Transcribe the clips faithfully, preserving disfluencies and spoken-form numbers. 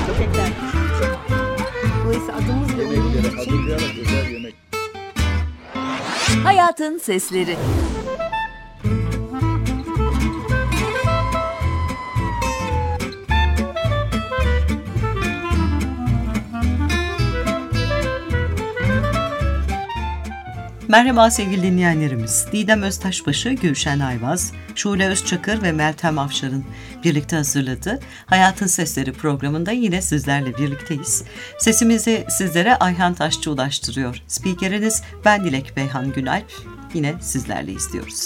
Köpekler. Dolayısıyla adımızla uyumlu Yemeklere için hazırlayarak özel yemek. Hayatın sesleri. Merhaba sevgili dinleyenlerimiz. Didem Öztaşbaşı, Gülşen Ayvaz, Şule Özçakır ve Meltem Afşar'ın birlikte hazırladığı Hayatın Sesleri programında yine sizlerle birlikteyiz. Sesimizi sizlere Ayhan Taşçı ulaştırıyor. Spikeriniz ben Dilek Beyhan Günalp. Yine sizlerle izliyoruz.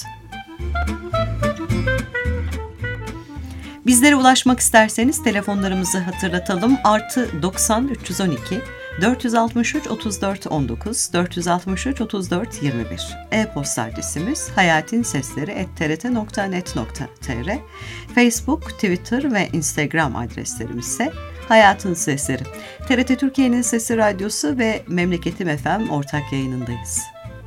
Bizlere ulaşmak isterseniz telefonlarımızı hatırlatalım. Artı doksan üç yüz on iki dört yüz altmış üç otuz dört on dokuz dört yüz altmış üç otuz dört yirmi bir. E-posta adresimiz hayatinsesleri et t r t nokta net nokta t r. Facebook, Twitter ve Instagram adreslerimiz ise Hayatın Sesleri. T R T Türkiye'nin Sesi Radyosu ve Memleketim F M ortak yayınındayız.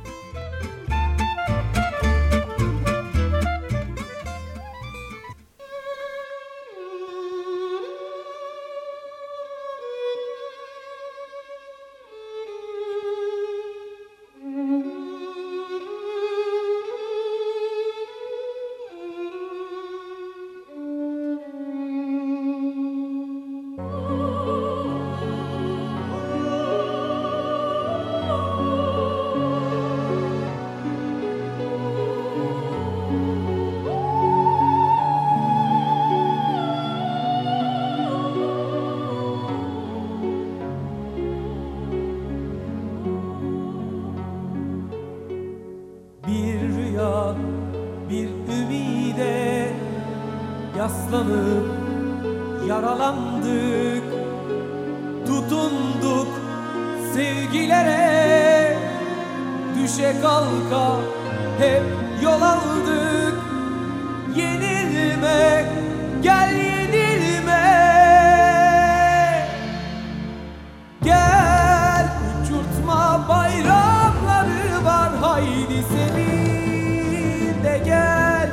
Yaslanıp yaralandık, tutunduk sevgilere, düşe kalka hep yol aldık. Yenilme, gel yenilme, gel uçurtma bayramları var, haydi sevin de gel.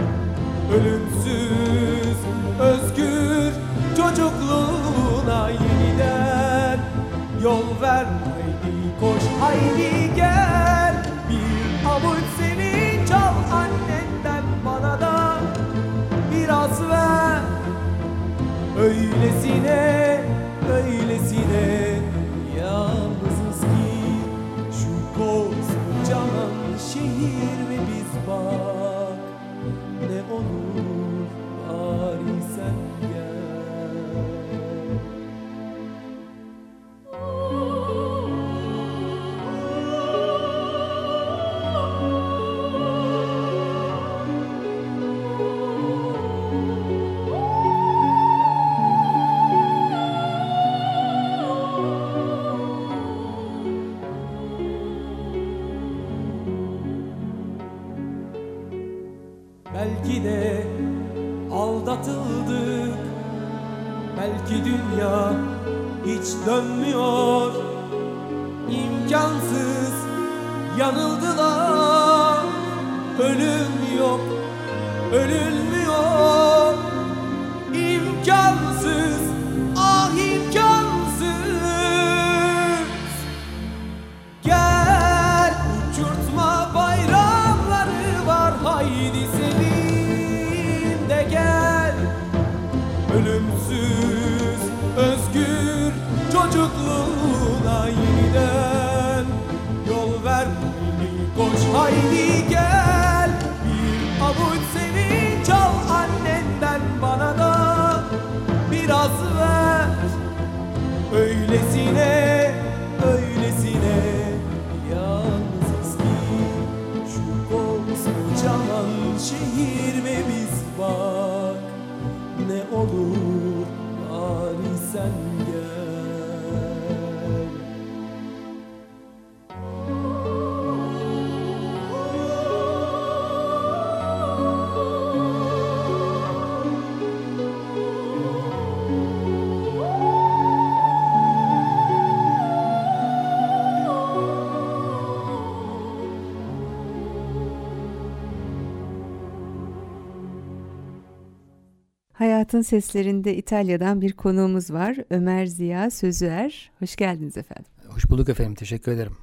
Ölümsüz, özgür çocukluğuna yeniden yol ver, haydi koş, haydi gel. Bir avuç sevinç al annenden, bana da biraz ver. Öylesine, öylesine yalnızız ki şu koskocaman şehir ve biz bak. Ne olur bari sen gel. Belki de aldatıldık, belki dünya hiç dönmüyor. İmkansız yanıldılar, ölüm yok, ölünmüyor. İmkansız, ah imkansız. Gel uçurtma bayramları var, haydi sevin de gel. Ölümsüz, özgür çocukluğuna yeniden yol ver, haydi koş, haydi gel. Bir avuç sevinç al annenden, bana da biraz ver. Öylesine, öylesine yalnızız ki şu koskocaman şehir ve biz bak. Ne olur bari sen gel. Hayatın Seslerinde İtalya'dan bir konuğumuz var. Ömer Ziya Sözüer. Hoş geldiniz efendim. Hoş bulduk efendim, teşekkür ederim.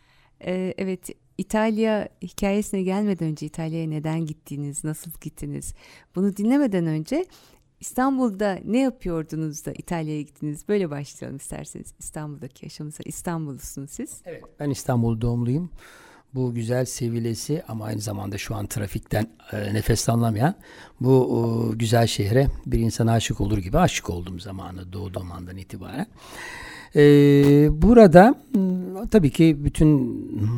Ee, evet, İtalya hikayesine gelmeden önce İtalya'ya neden gittiniz, nasıl gittiniz? Bunu dinlemeden önce İstanbul'da ne yapıyordunuz da İtalya'ya gittiniz? Böyle başlayalım isterseniz. İstanbul'daki yaşamınıza. İstanbullusunuz siz. Evet, ben İstanbul doğumluyum. Bu güzel sevilesi ama aynı zamanda şu an trafikten e, nefes alamayan bu e, güzel şehre bir insan aşık olur gibi aşık oldum zamanı doğduğum andan itibaren. E, burada m, tabii ki bütün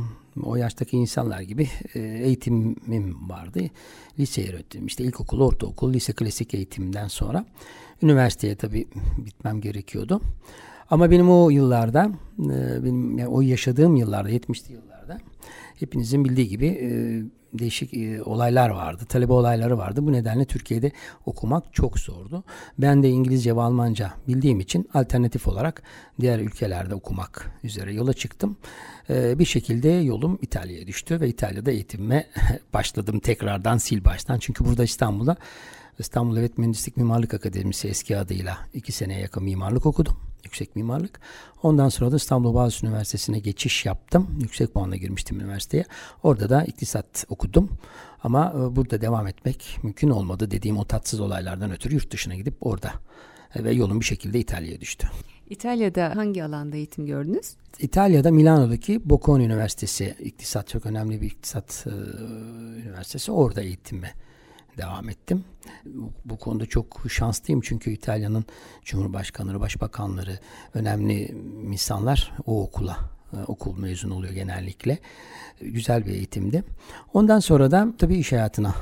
o yaştaki insanlar gibi e, eğitimim vardı. Liseyi öğrettim. İşte ilkokul, ortaokul, lise klasik eğitimden sonra üniversiteye tabii gitmem gerekiyordu. Ama benim o yıllarda, e, benim yani o yaşadığım yıllarda, yetmişli yıllarda hepinizin bildiği gibi e, değişik e, olaylar vardı. Talebe olayları vardı. Bu nedenle Türkiye'de okumak çok zordu. Ben de İngilizce ve Almanca bildiğim için alternatif olarak diğer ülkelerde okumak üzere yola çıktım. E, bir şekilde yolum İtalya'ya düştü ve İtalya'da eğitimime başladım tekrardan sil baştan. Çünkü burada İstanbul'da İstanbul Evet Mühendislik Mimarlık Akademisi eski adıyla iki seneye yakın mimarlık okudum. Yüksek mimarlık. Ondan sonra da İstanbul Boğaziçi Üniversitesi'ne geçiş yaptım. Yüksek puanla girmiştim üniversiteye. Orada da iktisat okudum. Ama burada devam etmek mümkün olmadı dediğim o tatsız olaylardan ötürü yurt dışına gidip orada ve yolum bir şekilde İtalya'ya düştü. İtalya'da hangi alanda eğitim gördünüz? İtalya'da Milano'daki Bocconi Üniversitesi, iktisat çok önemli bir iktisat e, üniversitesi. Orada eğitime devam ettim. Bu, bu konuda çok şanslıyım çünkü İtalya'nın Cumhurbaşkanları, Başbakanları, önemli insanlar o okula, okul mezunu oluyor genellikle. Güzel bir eğitimdi. Ondan sonra da tabii iş hayatına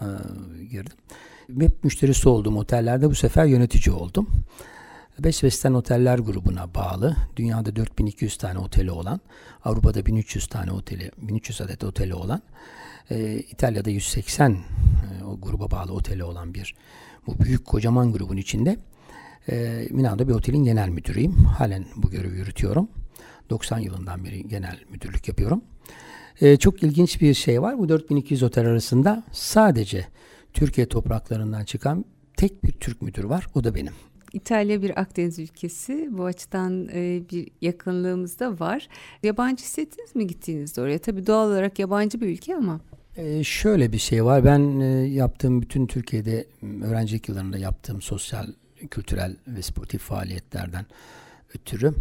e, girdim. Hep müşterisi olduğum otellerde bu sefer yönetici oldum. Best Western Oteller grubuna bağlı, dünyada dört bin iki yüz tane oteli olan, Avrupa'da bin üç yüz tane oteli, bin üç yüz adet oteli olan, e, İtalya'da yüz seksen e, o gruba bağlı oteli olan bir bu büyük kocaman grubun içinde e, Milano'da bir otelin genel müdürüyüm. Halen bu görevi yürütüyorum. doksan yılından beri genel müdürlük yapıyorum. E, çok ilginç bir şey var. Bu dört bin iki yüz otel arasında sadece Türkiye topraklarından çıkan tek bir Türk müdür var. O da benim. İtalya bir Akdeniz ülkesi. Bu açıdan e, bir yakınlığımız da var. Yabancı hissettiniz mi gittiğinizde oraya? Tabii doğal olarak yabancı bir ülke ama. Ee, şöyle bir şey var. Ben e, yaptığım bütün Türkiye'de öğrencilik yıllarında yaptığım sosyal, kültürel ve sportif faaliyetlerden ötürü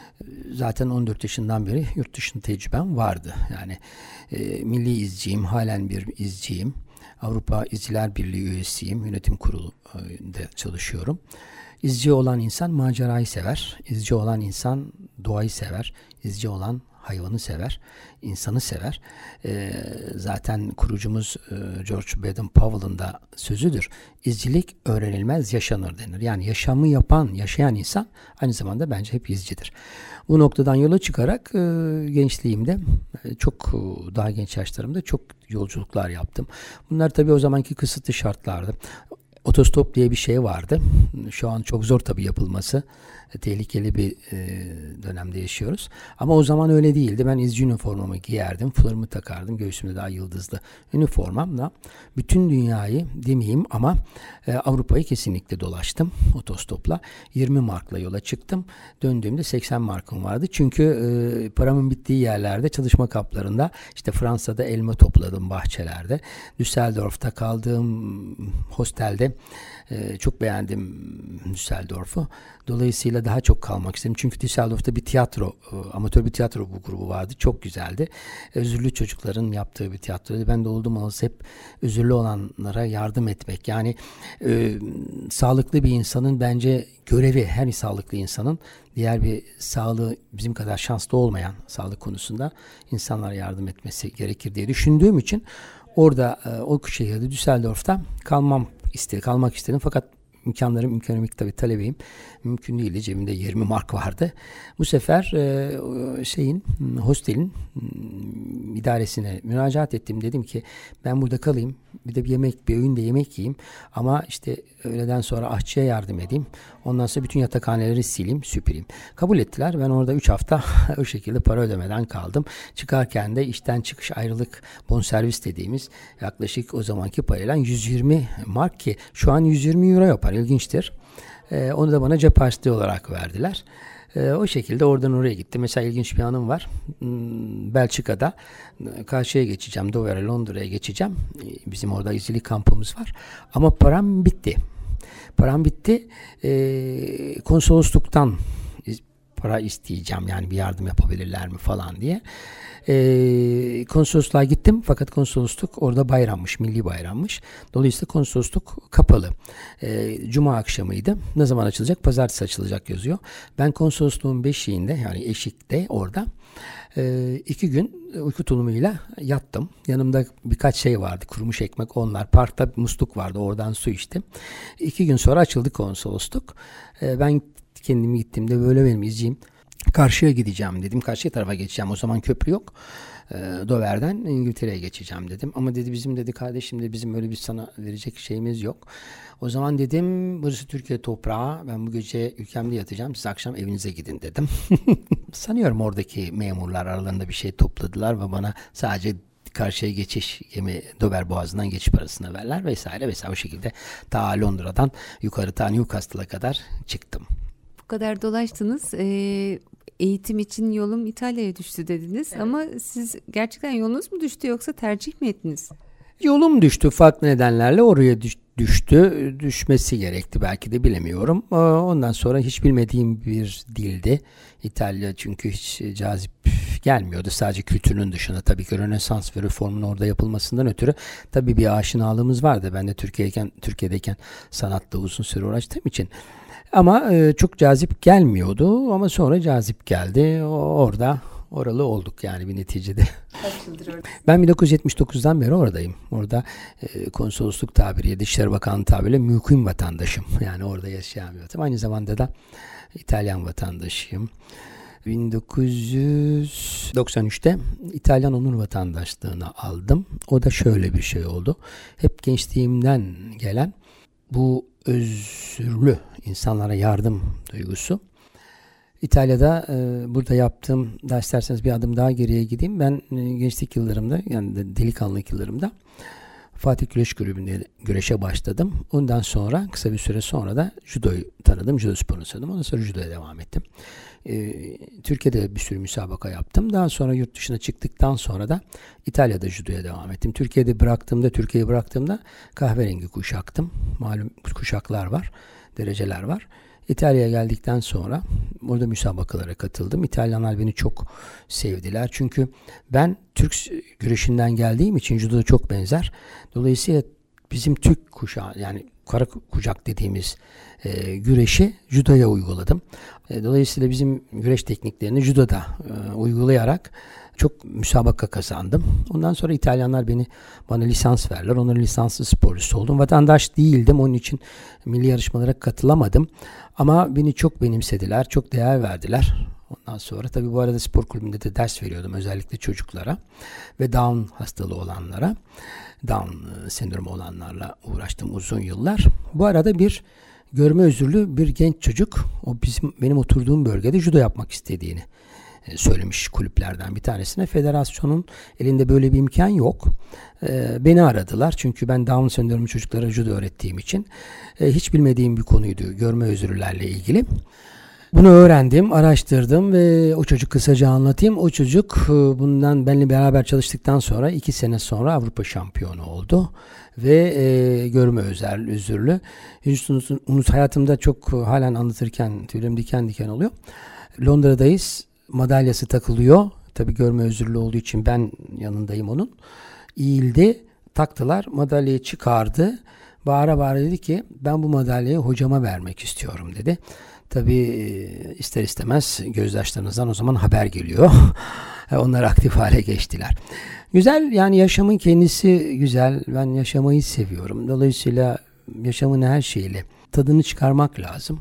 zaten on dört yaşından beri yurt dışında tecrübem vardı. Yani e, milli izciyim, halen bir izciyim. Avrupa İzciler Birliği üyesiyim. Yönetim kurulunda çalışıyorum. İzci olan insan macerayı sever. İzci olan insan doğayı sever. İzci olan hayvanı sever. İnsanı sever. Ee, zaten kurucumuz e, George Baden-Powell'ın da sözüdür. İzcilik öğrenilmez, yaşanır denir. Yani yaşamı yapan, yaşayan insan aynı zamanda bence hep izcidir. Bu noktadan yola çıkarak e, gençliğimde, e, çok daha genç yaşlarımda çok yolculuklar yaptım. Bunlar tabii o zamanki kısıtlı şartlardı. Otostop diye bir şey vardı. Şu an çok zor tabii yapılması. Tehlikeli bir e, dönemde yaşıyoruz. Ama o zaman öyle değildi. Ben izci üniformamı giyerdim. Flarımı takardım. Göğsümde daha yıldızlı üniformamla bütün dünyayı demeyeyim ama e, Avrupa'yı kesinlikle dolaştım otostopla. yirmi markla yola çıktım. Döndüğümde seksen markım vardı. Çünkü e, paramın bittiği yerlerde, çalışma kamplarında, işte Fransa'da elma topladım bahçelerde. Düsseldorf'ta kaldığım hostelde e, çok beğendim Düsseldorf'u. Dolayısıyla daha çok kalmak istedim. Çünkü Düsseldorf'ta bir tiyatro, amatör bir tiyatro bu grubu vardı. Çok güzeldi. Özürlü çocukların yaptığı bir tiyatroydu. Ben de oldum olası hep özürlü olanlara yardım etmek. Yani e, sağlıklı bir insanın bence görevi, her sağlıklı insanın diğer bir sağlığı bizim kadar şanslı olmayan sağlık konusunda insanlara yardım etmesi gerekir diye düşündüğüm için orada e, o şehirde Düsseldorf'ta kalmam istedim, kalmak istedim. Fakat imkanlarım ekonomik tabii talebeyim. Mümkün değildi. Cebimde yirmi mark vardı. Bu sefer e, şeyin hostelin idaresine müracaat ettim. Dedim ki ben burada kalayım. Bir de bir yemek, bir öğünde yemek yiyeyim. Ama işte öğleden sonra aşçıya yardım edeyim. Ondan sonra bütün yatakhaneleri sileyim, süpüreyim. Kabul ettiler. Ben orada üç hafta o şekilde para ödemeden kaldım. Çıkarken de işten çıkış ayrılık bonservis dediğimiz yaklaşık o zamanki parayla yüz yirmi mark, ki şu an yüz yirmi euro yapar. İlginçtir. Ee, onu da bana cep harçlığı olarak verdiler. Ee, o şekilde oradan oraya gittim. Mesela ilginç bir anım var. Hmm, Belçika'da karşıya geçeceğim. Dover'e, Londra'ya geçeceğim. Ee, bizim orada izcilik kampımız var. Ama param bitti. Param bitti. Ee, konsolosluktan para isteyeceğim. Yani bir yardım yapabilirler mi falan diye. Ee, konsolosluğa gittim. Fakat konsolosluk orada bayrammış. Milli bayrammış. Dolayısıyla konsolosluk kapalı. Ee, Cuma akşamıydı. Ne zaman açılacak? Pazartesi açılacak yazıyor. Ben konsolosluğun beşiğinde, yani eşikte orada e, iki gün uyku tulumuyla yattım. Yanımda birkaç şey vardı. Kurumuş ekmek, onlar. Parkta musluk vardı. Oradan su içtim. İki gün sonra açıldı konsolosluk. Ee, ben kendimi gittiğimde böyle benim izciyim. Karşıya gideceğim dedim. Karşı tarafa geçeceğim. O zaman köprü yok. E, Dover'den İngiltere'ye geçeceğim dedim. Ama dedi bizim dedi kardeşim de bizim öyle bir sana verecek şeyimiz yok. O zaman dedim burası Türkiye toprağı. Ben bu gece ülkemde yatacağım. Siz akşam evinize gidin dedim. Sanıyorum oradaki memurlar aralarında bir şey topladılar ve bana sadece karşıya geçiş yemi Dover Boğazı'ndan geçiş parasını verler vesaire vesaire. O şekilde ta Londra'dan yukarı ta Newcastle'a kadar çıktım. Bu kadar dolaştınız. Ee, eğitim için yolum İtalya'ya düştü dediniz. Evet. Ama siz gerçekten yolunuz mu düştü yoksa tercih mi ettiniz? Yolum düştü. Farklı nedenlerle oraya düştü. Düşmesi gerekti belki de, bilemiyorum. Ondan sonra hiç bilmediğim bir dildi. İtalya çünkü hiç cazip gelmiyordu. Sadece kültürünün dışında tabii ki Rönesans ve reformun orada yapılmasından ötürü tabii bir aşinalığımız vardı. Ben de Türkiye'deyken, Türkiye'deyken sanatla uzun süre uğraştığım için. Ama e, çok cazip gelmiyordu ama sonra cazip geldi. O, orada oralı olduk yani bir neticede. Kaç yıldır orada? Ben bin dokuz yüz yetmiş dokuzdan beri oradayım. Orada e, konsolosluk tabiriyle, Dışişleri Bakanlığı tabiriyle mukim vatandaşım. Yani orada yaşayan bir vatandaşım. Aynı zamanda da İtalyan vatandaşıyım. bin dokuz yüz doksan üçte İtalyan onur vatandaşlığını aldım. O da şöyle bir şey oldu. Hep gençliğimden gelen bu özürlü insanlara yardım duygusu. İtalya'da e, burada yaptığım, daha isterseniz bir adım daha geriye gideyim. Ben e, gençlik yıllarımda, yani delikanlılık yıllarımda Fatih Güreş Kulübü'nde güreşe başladım. Ondan sonra kısa bir süre sonra da judoyu tanıdım. Judo sporunu tanıdım. Ondan sonra judoya devam ettim. Ee, Türkiye'de bir sürü müsabaka yaptım. Daha sonra yurt dışına çıktıktan sonra da İtalya'da judoya devam ettim. Türkiye'de bıraktığımda, Türkiye'yi bıraktığımda kahverengi kuşaktım. Malum kuşaklar var, dereceler var. İtalya'ya geldikten sonra orada müsabakalara katıldım. İtalyanlar beni çok sevdiler. Çünkü ben Türk güreşinden geldiğim için judo çok benzer. Dolayısıyla bizim Türk kuşağı, yani kara kucak dediğimiz e, güreşi judoya uyguladım. E, dolayısıyla bizim güreş tekniklerini judoda e, uygulayarak çok müsabaka kazandım. Ondan sonra İtalyanlar beni bana lisans verdiler. Onların lisanslı sporcusu oldum. Vatandaş değildim. Onun için milli yarışmalara katılamadım. Ama beni çok benimsediler. Çok değer verdiler. Ondan sonra tabii bu arada spor kulübünde de ders veriyordum. Özellikle çocuklara ve Down hastalığı olanlara. Down sendromu olanlarla uğraştım uzun yıllar. Bu arada bir görme özürlü bir genç çocuk, o bizim benim oturduğum bölgede judo yapmak istediğini söylemiş kulüplerden bir tanesine. Federasyonun elinde böyle bir imkan yok. Ee, beni aradılar çünkü ben Down sendromu çocuklara judo öğrettiğim için e, hiç bilmediğim bir konuydu görme özürlülerle ilgili. Bunu öğrendim, araştırdım ve o çocuk, kısaca anlatayım. O çocuk bundan benimle beraber çalıştıktan sonra iki sene sonra Avrupa şampiyonu oldu ve e, görme özel özürlü. Hiç unut, hayatımda çok halen anlatırken tüylerim diken diken oluyor. Londra'dayız. Madalyası takılıyor. Tabii görme özürlü olduğu için ben yanındayım onun. Eğildi, taktılar, madalyayı çıkardı. Bağıra bağıra dedi ki ben bu madalyayı hocama vermek istiyorum dedi. Tabii ister istemez gözyaşlarınızdan o zaman haber geliyor. Onlar aktif hale geçtiler. Güzel, yani yaşamın kendisi güzel. Ben yaşamayı seviyorum. Dolayısıyla yaşamın her şeyiyle tadını çıkarmak lazım.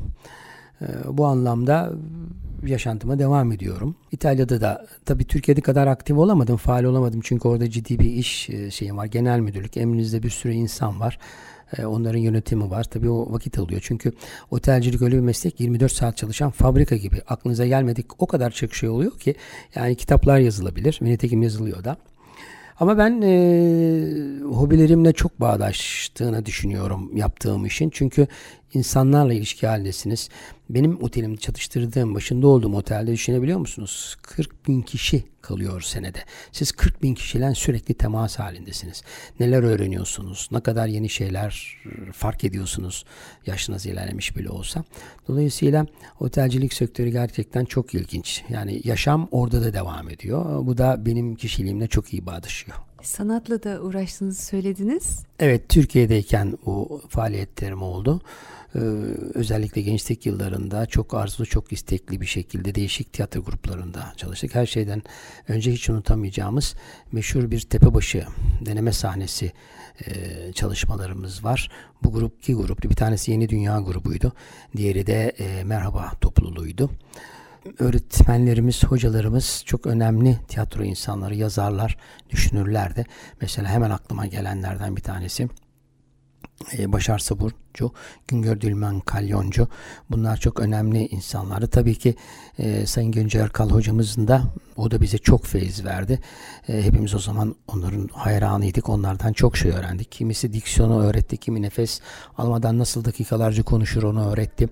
Bu anlamda yaşantıma devam ediyorum. İtalya'da da tabii Türkiye'de kadar aktif olamadım, faal olamadım. Çünkü orada ciddi bir iş şeyim var. Genel müdürlük, emrinizde bir sürü insan var. Onların yönetimi var. Tabii o vakit alıyor. Çünkü otelcilik öyle bir meslek, yirmi dört saat çalışan fabrika gibi. Aklınıza gelmedik o kadar çok şey oluyor ki. Yani kitaplar yazılabilir. Nitekim yazılıyor da. Ama ben e, hobilerimle çok bağdaştığını düşünüyorum yaptığım işin. Çünkü insanlarla ilişki halindesiniz. Benim otelimde çalıştırdığım, başında olduğum otelde düşünebiliyor musunuz? kırk bin kişi kalıyor senede. Siz kırk bin kişiyle sürekli temas halindesiniz. Neler öğreniyorsunuz? Ne kadar yeni şeyler fark ediyorsunuz? Yaşınız ilerlemiş bile olsa. Dolayısıyla otelcilik sektörü gerçekten çok ilginç. Yani yaşam orada da devam ediyor. Bu da benim kişiliğimle çok iyi bağdaşıyor. Sanatla da uğraştığınızı söylediniz. Evet, Türkiye'deyken o faaliyetlerim oldu. Ee, özellikle gençlik yıllarında çok arzulu, çok istekli bir şekilde değişik tiyatro gruplarında çalıştık. Her şeyden önce hiç unutamayacağımız meşhur bir Tepebaşı deneme sahnesi e, çalışmalarımız var. Bu grup iki gruptu. Bir tanesi Yeni Dünya grubuydu. Diğeri de e, Merhaba topluluğuydu. Öğretmenlerimiz, hocalarımız çok önemli tiyatro insanları, yazarlar, düşünürlerdi. Mesela hemen aklıma gelenlerden bir tanesi Başar Saburcu, Güngör Dülmen Kalyoncu. Bunlar çok önemli insanlardı. Tabii ki e, Sayın Gönce Erkal hocamızın da, o da bize çok feyiz verdi. E, hepimiz o zaman onların hayranıydık. Onlardan çok şey öğrendik. Kimisi diksiyonu öğretti, kimi nefes almadan nasıl dakikalarca konuşur onu öğretti.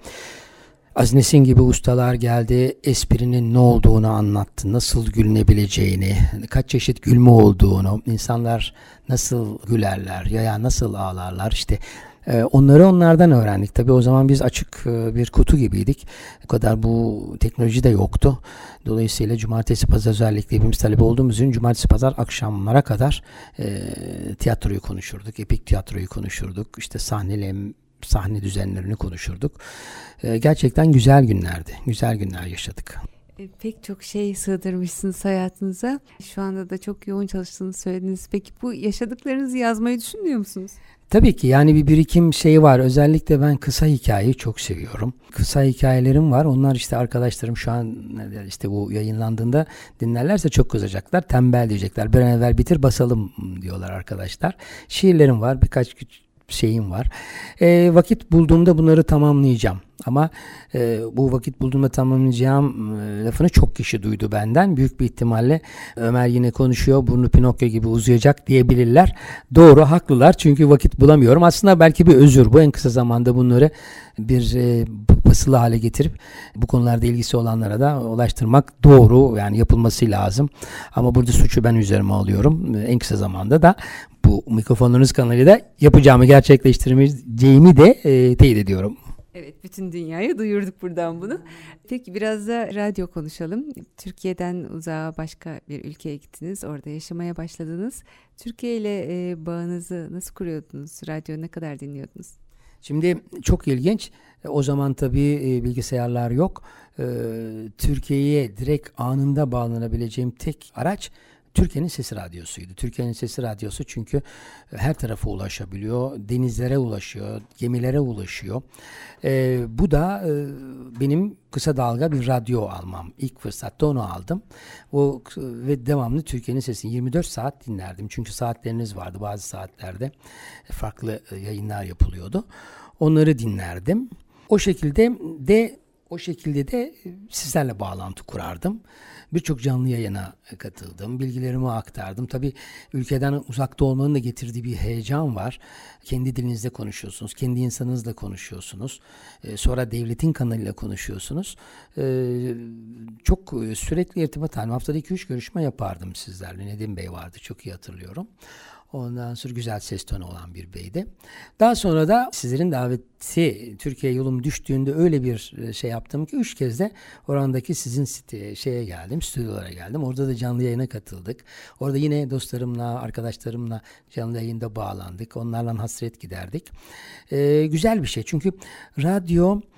Aziz Nesin gibi ustalar geldi, esprinin ne olduğunu anlattı, nasıl gülünebileceğini, kaç çeşit gülme olduğunu, insanlar nasıl gülerler ya nasıl ağlarlar, işte e, onları onlardan öğrendik. Tabii o zaman biz açık e, bir kutu gibiydik, o kadar bu teknoloji de yoktu. Dolayısıyla cumartesi pazar, özellikle hepimiz talebe olduğumuz için cumartesi pazar akşamlara kadar e, tiyatroyu konuşurduk, epik tiyatroyu konuşurduk, işte sahnelem sahne düzenlerini konuşurduk. Ee, gerçekten güzel günlerdi. Güzel günler yaşadık. E, pek çok şey sığdırmışsınız hayatınıza. Şu anda da çok yoğun çalıştığınızı söylediniz. Peki bu yaşadıklarınızı yazmayı düşünüyor musunuz? Tabii ki, yani bir birikim şeyi var. Özellikle ben kısa hikayeyi çok seviyorum. Kısa hikayelerim var. Onlar işte arkadaşlarım şu an işte bu yayınlandığında dinlerlerse çok kızacaklar. Tembel diyecekler. Bir an evvel bitir basalım diyorlar arkadaşlar. Şiirlerim var. Birkaç küçük şeyim var. E, vakit bulduğumda bunları tamamlayacağım. Ama e, bu vakit bulduğumda tamamlayacağım e, lafını çok kişi duydu benden. Büyük bir ihtimalle Ömer yine konuşuyor, burnu Pinokyo gibi uzayacak diyebilirler. Doğru, haklılar. Çünkü vakit bulamıyorum. Aslında belki bir özür bu. En kısa zamanda bunları bir e, basılı hale getirip bu konularda ilgisi olanlara da ulaştırmak doğru. Yani yapılması lazım. Ama burada suçu ben üzerime alıyorum. En kısa zamanda da bu mikrofonlarınız kanalıyla yapacağımı, gerçekleştireceğimi de e, teyit ediyorum. Evet, bütün dünyaya duyurduk buradan bunu. Peki biraz da radyo konuşalım. Türkiye'den uzağa başka bir ülkeye gittiniz. Orada yaşamaya başladınız. Türkiye ile e, bağınızı nasıl kuruyordunuz? Radyo ne kadar dinliyordunuz? Şimdi çok ilginç. O zaman tabii e, bilgisayarlar yok. E, Türkiye'ye direkt anında bağlanabileceğim tek araç Türkiye'nin Sesi Radyosu'ydu. Türkiye'nin Sesi Radyosu çünkü her tarafa ulaşabiliyor, denizlere ulaşıyor, gemilere ulaşıyor. Ee, bu da e, benim kısa dalga bir radyo almam. İlk fırsatta onu aldım. O ve devamlı Türkiye'nin Sesi'ni yirmi dört saat dinlerdim. Çünkü saatleriniz vardı. Bazı saatlerde farklı yayınlar yapılıyordu. Onları dinlerdim. O şekilde de o şekilde de sizlerle bağlantı kurardım. Birçok canlı yayına katıldım. Bilgilerimi aktardım. Tabii ülkeden uzakta olmanın da getirdiği bir heyecan var. Kendi dilinizde konuşuyorsunuz. Kendi insanınızla konuşuyorsunuz. Ee, sonra devletin kanalıyla konuşuyorsunuz. Ee, çok sürekli irtibat halim. Haftada iki üç görüşme yapardım sizlerle. Nedim Bey vardı. Çok iyi hatırlıyorum. Ondan sonra güzel ses tonu olan bir beydi. Daha sonra da sizlerin daveti Türkiye yolum düştüğünde öyle bir şey yaptım ki üç kez de orandaki sizin site, şeye geldim, stüdyolara geldim. Orada da canlı yayına katıldık. Orada yine dostlarımla, arkadaşlarımla canlı yayında bağlandık. Onlarla hasret giderdik. Ee, güzel bir şey çünkü radyo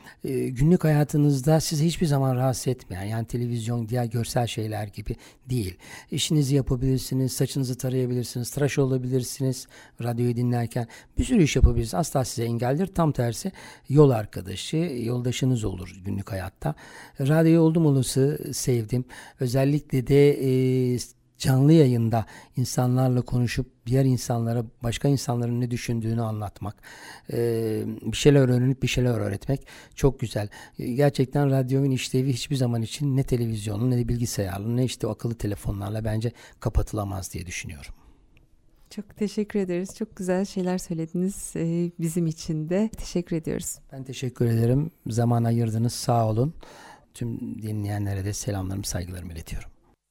e, günlük hayatınızda sizi hiçbir zaman rahatsız etmeyen, yani televizyon, diğer görsel şeyler gibi değil. İşinizi yapabilirsiniz, saçınızı tarayabilirsiniz, tıraş olabilirsiniz, radyoyu dinlerken bir sürü iş yapabilirsiniz. Asla size engeldir. Tam tersi yol arkadaşı, yoldaşınız olur günlük hayatta. Radyoyu oldum olası sevdim. Özellikle de e, canlı yayında insanlarla konuşup diğer insanlara, başka insanların ne düşündüğünü anlatmak, bir şeyler öğrenip bir şeyler öğretmek çok güzel. Gerçekten radyonun işlevi hiçbir zaman için ne televizyonun, ne de bilgisayarın, ne işte o akıllı telefonlarla bence kapatılamaz diye düşünüyorum. Çok teşekkür ederiz. Çok güzel şeyler söylediniz bizim için de. Teşekkür ediyoruz. Ben teşekkür ederim. Zaman ayırdınız. Sağ olun. Tüm dinleyenlere de selamlarımı, saygılarımı iletiyorum.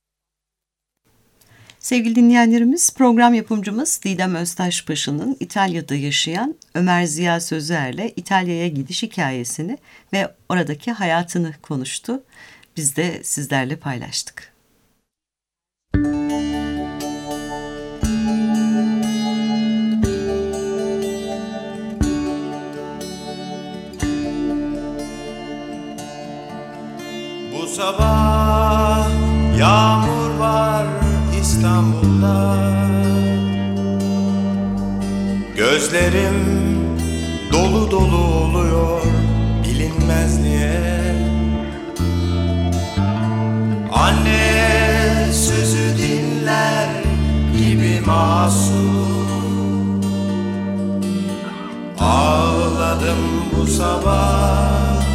Sevgili dinleyenlerimiz, program yapımcımız Didem Öztaşpaşa'nın İtalya'da yaşayan Ömer Ziya Sözer'le İtalya'ya gidiş hikayesini ve oradaki hayatını konuştu. Biz de sizlerle paylaştık. Bu sabah yağmur var İstanbul'da, gözlerim dolu dolu oluyor bilinmez niye. Anne sözü dinler gibi masum ağladım bu sabah.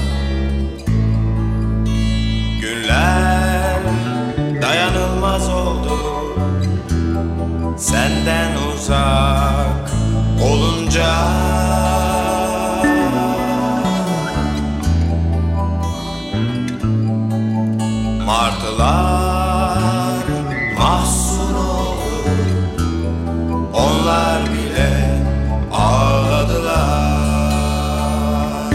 Günler dayanılmaz oldu senden uzak olunca. Martılar mahzun olur, onlar bile ağladılar.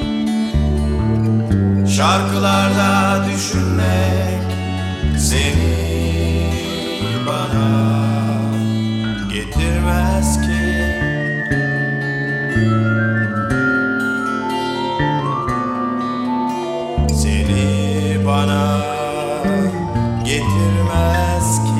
Şarkılarda düşünmek seni bana getirmez ki. Seni bana getirmez ki.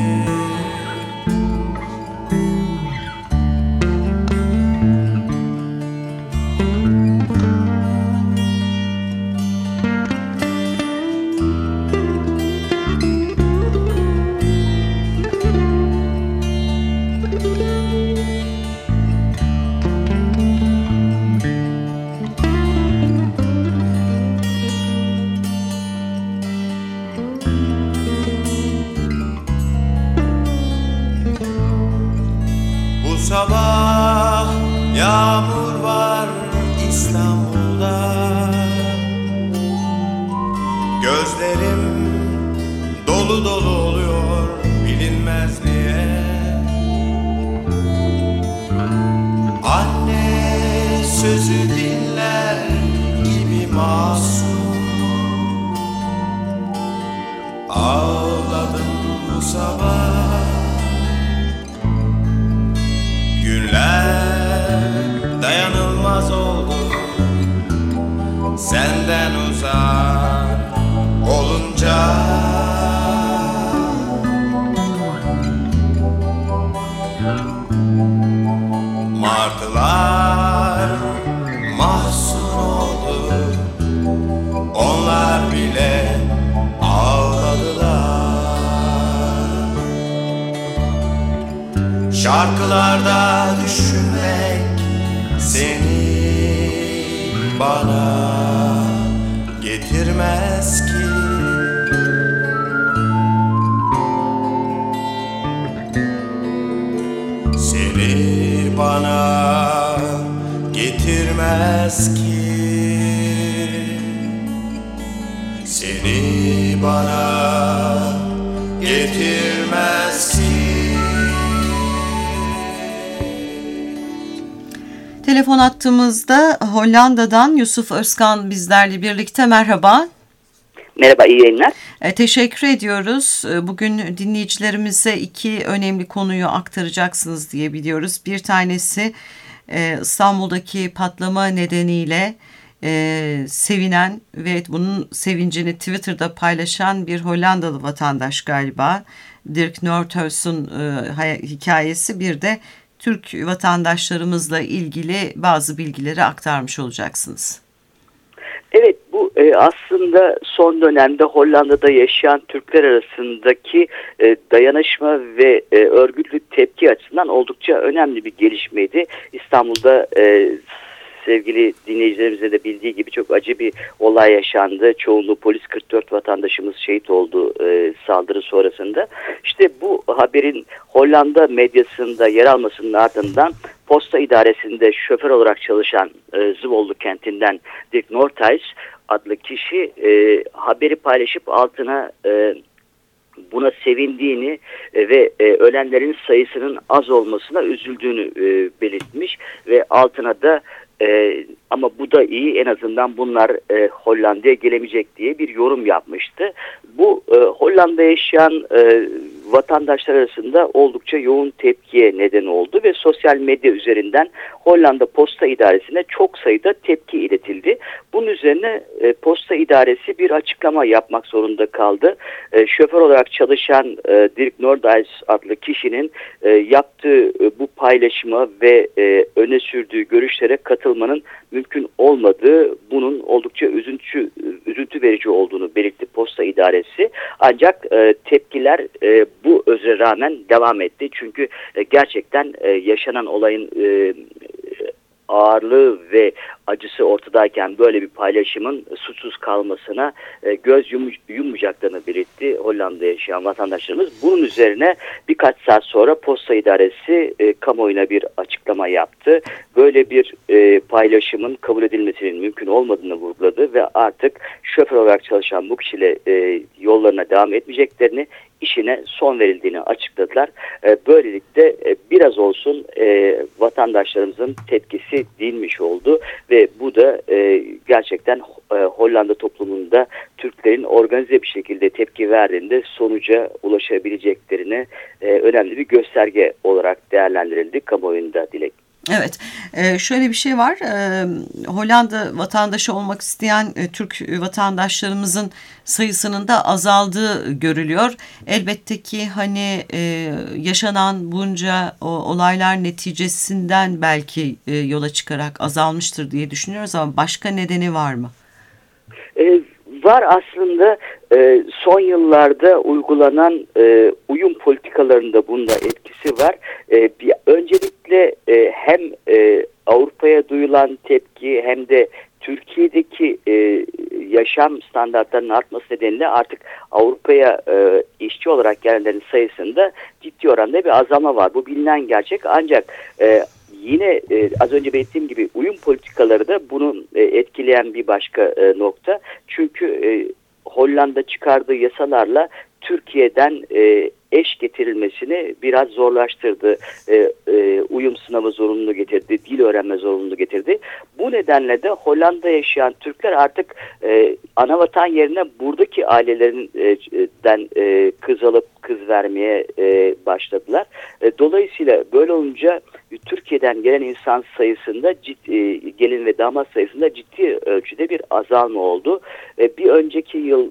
Sabah yağmur var İstanbul'da, gözlerim dolu dolu oluyor bilinmez niye. Anne sözü dinler gibi masum ağladım bu sabah. Günler dayanılmaz oldu senden uzak olunca. Martılar mahzun oldu, onlar bile ağladılar. Şarkılarda düşünmek seni bana getirmez ki. Seni bana getirmez ki. Seni bana getirmez ki. Telefon attığımızda Hollanda'dan Yusuf Özkan bizlerle birlikte. Merhaba. Merhaba, iyi yayınlar. E, teşekkür ediyoruz. Bugün dinleyicilerimize iki önemli konuyu aktaracaksınız diye biliyoruz. Bir tanesi e, İstanbul'daki patlama nedeniyle e, sevinen ve bunun sevincini Twitter'da paylaşan bir Hollandalı vatandaş galiba. Dirk Nordhaus'un e, hikayesi, bir de Türk vatandaşlarımızla ilgili bazı bilgileri aktarmış olacaksınız. Evet, bu e, aslında son dönemde Hollanda'da yaşayan Türkler arasındaki e, dayanışma ve e, örgütlü tepki açısından oldukça önemli bir gelişmeydi. İstanbul'da e, sevgili dinleyicilerimizin de bildiği gibi çok acı bir olay yaşandı. Çoğunluğu polis, kırk dört vatandaşımız şehit oldu e, saldırı sonrasında. İşte bu haberin Hollanda medyasında yer almasının ardından posta idaresinde şoför olarak çalışan e, Zwolle kentinden Dirk Nordhaus adlı kişi e, haberi paylaşıp altına e, buna sevindiğini e, ve e, ölenlerin sayısının az olmasına üzüldüğünü e, belirtmiş ve altına da Ee, ama bu da iyi, en azından bunlar e, Hollanda'ya gelemeyecek diye bir yorum yapmıştı. Bu e, Hollanda'da yaşayan e, vatandaşlar arasında oldukça yoğun tepkiye neden oldu ve sosyal medya üzerinden Hollanda Posta İdaresi'ne çok sayıda tepki iletildi. Bunun üzerine e, Posta İdaresi bir açıklama yapmak zorunda kaldı. E, şoför olarak çalışan e, Dirk Nordhaus adlı kişinin e, yaptığı e, bu paylaşıma ve e, öne sürdüğü görüşlere katılmanın mümkün olmadığı, bunun oldukça üzüntü, üzüntü verici olduğunu belirtti Posta İdaresi. Ancak e, tepkiler e, bu özre rağmen devam etti. Çünkü e, gerçekten e, yaşanan olayın e, ağırlığı ve acısı ortadayken böyle bir paylaşımın suçsuz kalmasına e, göz yum, yummayacaklarını belirtti Hollanda'da yaşayan vatandaşlarımız. Bunun üzerine birkaç saat sonra Posta İdaresi e, kamuoyuna bir açıklama yaptı. Böyle bir e, paylaşımın kabul edilmesinin mümkün olmadığını vurguladı ve artık şoför olarak çalışan bu kişiyle e, yollarına devam etmeyeceklerini, işine son verildiğini açıkladılar. E, böylelikle e, biraz olsun e, vatandaşlarımızın tepkisi dinmiş oldu ve bu da e, gerçekten e, Hollanda toplumunda Türklerin organize bir şekilde tepki verdiğinde sonuca ulaşabileceklerine e, önemli bir gösterge olarak değerlendirildi kamuoyunda, Dilek. Evet, ee, şöyle bir şey var. Ee, Hollanda vatandaşı olmak isteyen e, Türk vatandaşlarımızın sayısının da azaldığı görülüyor. Elbette ki hani e, yaşanan bunca o, olaylar neticesinden belki e, yola çıkarak azalmıştır diye düşünüyoruz ama başka nedeni var mı? Evet. Var aslında. e, son yıllarda uygulanan e, uyum politikalarında bunda etkisi var. E, bir, öncelikle e, hem e, Avrupa'ya duyulan tepki hem de Türkiye'deki e, yaşam standartlarının artması nedeniyle artık Avrupa'ya e, işçi olarak gelenlerin sayısında ciddi oranda bir azalma var. Bu bilinen gerçek, ancak e, yine e, az önce belirttiğim gibi uyum politikaları da bunu e, etkileyen bir başka e, nokta. Çünkü e, Hollanda çıkardığı yasalarla Türkiye'den e, eş getirilmesini biraz zorlaştırdı. E, e, uyum sınavı zorunlu getirdi, dil öğrenme zorunlu getirdi. Bu nedenle de Hollanda'da yaşayan Türkler artık e, anavatan yerine buradaki ailelerinden e, kız alıp kız vermeye e, başladılar. E, dolayısıyla böyle olunca Türkiye'den gelen insan sayısında ciddi, gelin ve damat sayısında ciddi ölçüde bir azalma oldu. E, bir önceki yıl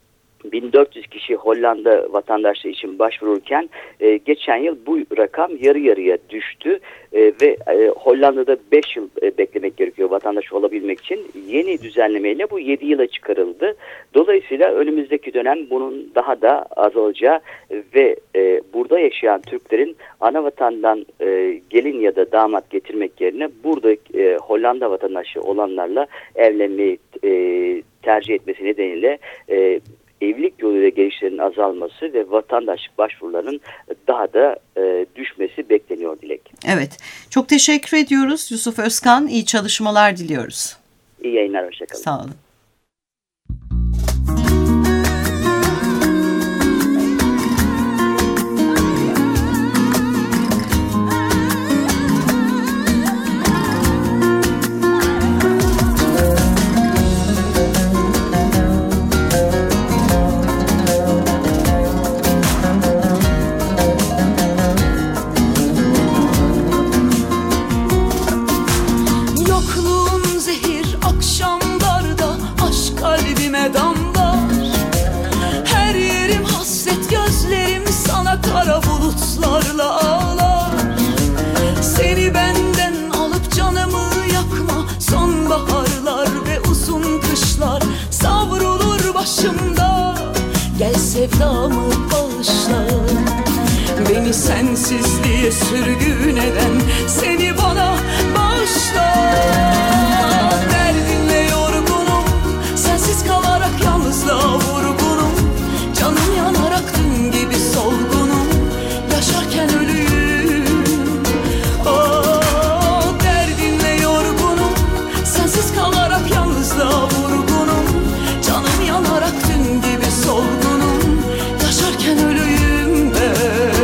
bin dört yüz kişi Hollanda vatandaşlığı için başvururken e, geçen yıl bu rakam yarı yarıya düştü e, ve e, Hollanda'da beş yıl e, beklemek gerekiyor vatandaş olabilmek için. Yeni düzenlemeyle bu yedi yıla çıkarıldı. Dolayısıyla önümüzdeki dönem bunun daha da azalacağı ve e, burada yaşayan Türklerin ana vatandan e, gelin ya da damat getirmek yerine burada e, Hollanda vatandaşı olanlarla evlenmeyi e, tercih etmesi nedeniyle e, evlilik yoluyla gelişlerin azalması ve vatandaşlık başvurularının daha da e, düşmesi bekleniyor, Dilek. Evet. Çok teşekkür ediyoruz Yusuf Özkan. İyi çalışmalar diliyoruz. İyi yayınlar. Hoşçakalın. Sağ olun. Yokluğun zehir akşam sevdamı bağışla. Beni sensizliğe sürgün eden seni bana bağışla. Derdinle yorgunum, sensiz kalarak yalnızlığa vurgunum. Canım yanarak dün gibi solgunum, yaşarken ölüyüm. Oh, derdinle yorgunum, sensiz kalarak yalnızlığa vurgunum. Canım yanarak dün gibi solgunum, yaşarken ölüyüm ben.